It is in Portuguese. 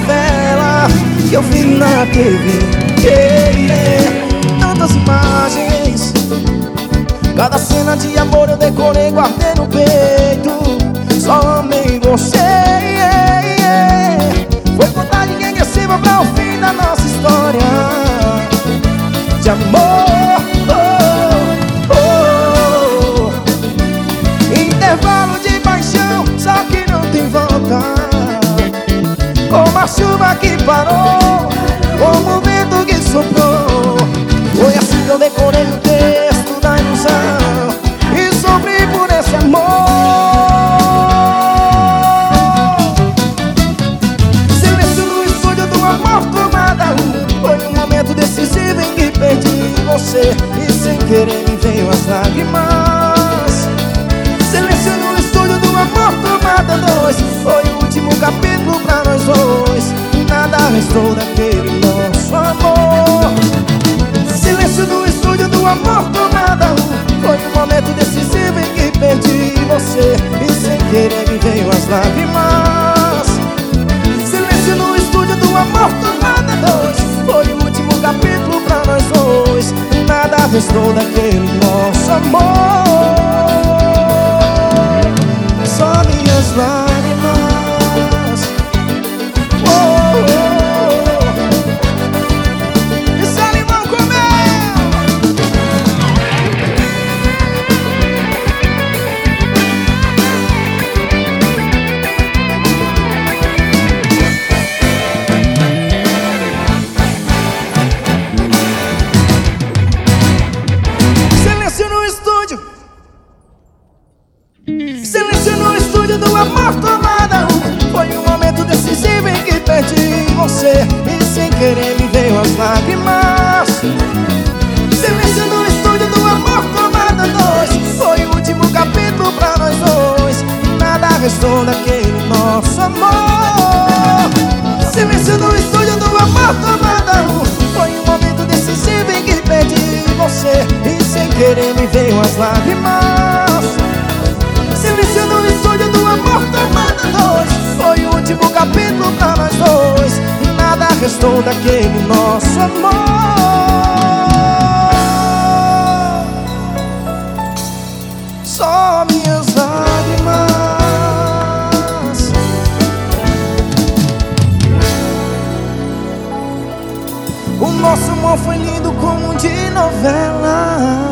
novela que eu vi na TV. Tantas imagens, cada cena de amor eu decorei, guardei no peito. Só amei você. Foi vontade enriquecida pra o fim da nossa história de amor. Intervalo de paixão, só que não tem volta. Como a chuva que parou, como o vento que soprou. Foi assim que eu decorei o texto da ilusão e sofri por esse amor. Silêncio no estúdio do amor, tomada 1. Foi um momento decisivo em que perdi você e sem querer me veio as lágrimas. Silêncio no estúdio do amor, tomada 2. Foi o último capítulo pra nós dois. Nada restou daquele nosso amor. Silêncio no estúdio do amor, tomada 1. Foi um momento decisivo em que perdi você e sem querer me veio as lágrimas. Silêncio no estúdio do amor, tomada 2. Foi o último capítulo pra nós dois. Nada restou daquele nosso amor. Só minhas lágrimas. Isso é limão com mel. Silêncio no estúdio. Silêncio no estúdio do amor, tomada 1. Foi um momento decisivo em que perdi você e sem querer me veio as lágrimas. Silêncio no estúdio do amor, tomada 2. Foi o último capítulo pra nós dois. Nada restou daquele nosso amor. Silêncio no estúdio do amor, tomada 1. Foi um momento decisivo em que perdi você e sem querer me veio as lágrimas. Silêncio no estúdio do amor, tomada 2. Foi o último capítulo pra nós dois. Nada restou daquele nosso amor. Só minhas lágrimas. O nosso amor foi lindo como de novela.